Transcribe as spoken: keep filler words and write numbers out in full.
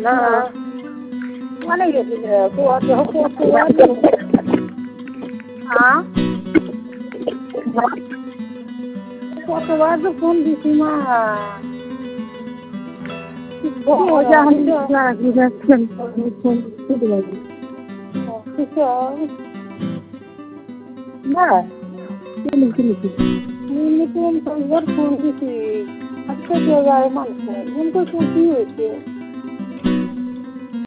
না মানে গেছিলে হ্যাঁ কতবার তো ফোন দিছি মা না ফোন দিছি আজকে যায় মানুষ ফোন করছে কি হয়েছে